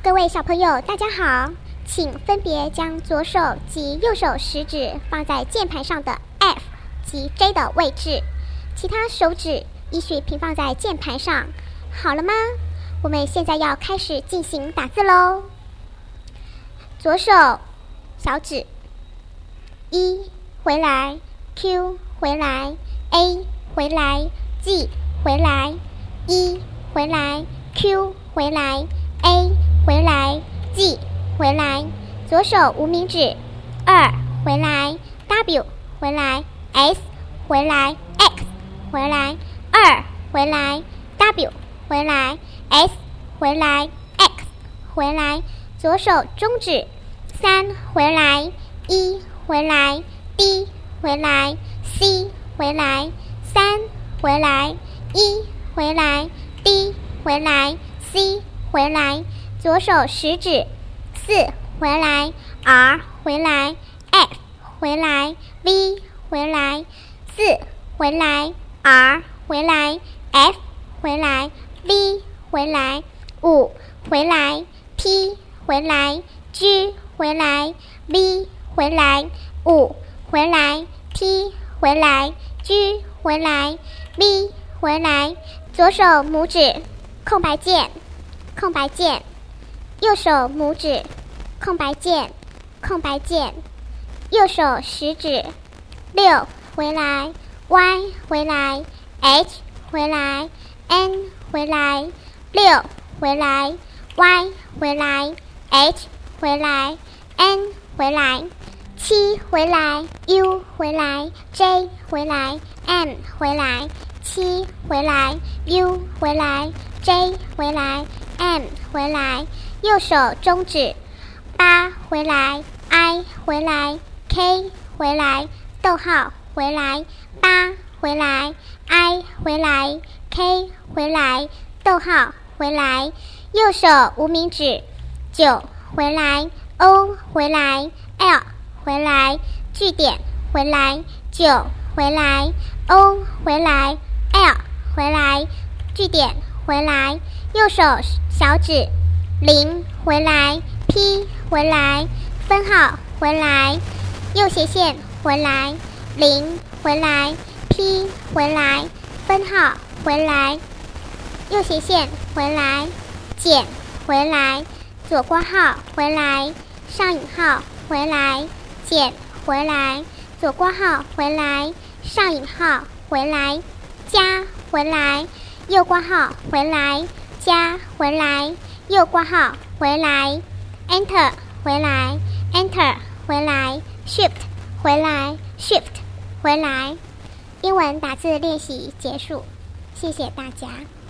各位小朋友，大家好，请分别将左手及右手食指放在键盘上的 F 及 J 的位置，其他手指依序平放在键盘上。好了吗？我们现在要开始进行打字喽。左手小指 E 回来 Q 回来 A 回来 G 回来 E 回来 Q 回来 A 回来 G 回来，左手无名指2回来 W 回来 S 回来 X 回来2回来 W 回来 S 回来 X 回来，左手中指3回来 E 回来 D 回来 C 回来3回来 E 回来 D 回来 C 回来，左手食指4回来 R 回来 F 回来 V 回来4回来 R 回来 F 回来 V 回来5回来 T 回来 G 回来 V 回来5回来 T 回来 G 回来 V 回来，左手拇指空白键空白键，右手拇指空白键空白键，右手食指6回来 Y 回来 H 回来 N 回来6回来 Y 回来 H 回来 N 回来7回来 U 回来 J 回来 M 回来7回来 U 回来 J 回来 M 回来，右手中指8回来 I 回来 K 回来逗号回来8回来 I 回来 K 回来逗号回来，右手无名指9回来 O 回来 L 回来句点回来9回来 O 回来 L 回来句点回来，右手小指0回来 P 回来分号回来，右斜线回来0回来 P 回来分号回来，右斜线回来减回来，左括号回来上引号回来减回来，左括号回来上引号回来加回来，右括号回来加回来，右括号回来 Enter 回来 Enter 回来 Shift 回来 Shift 回来。英文打字练习结束，谢谢大家。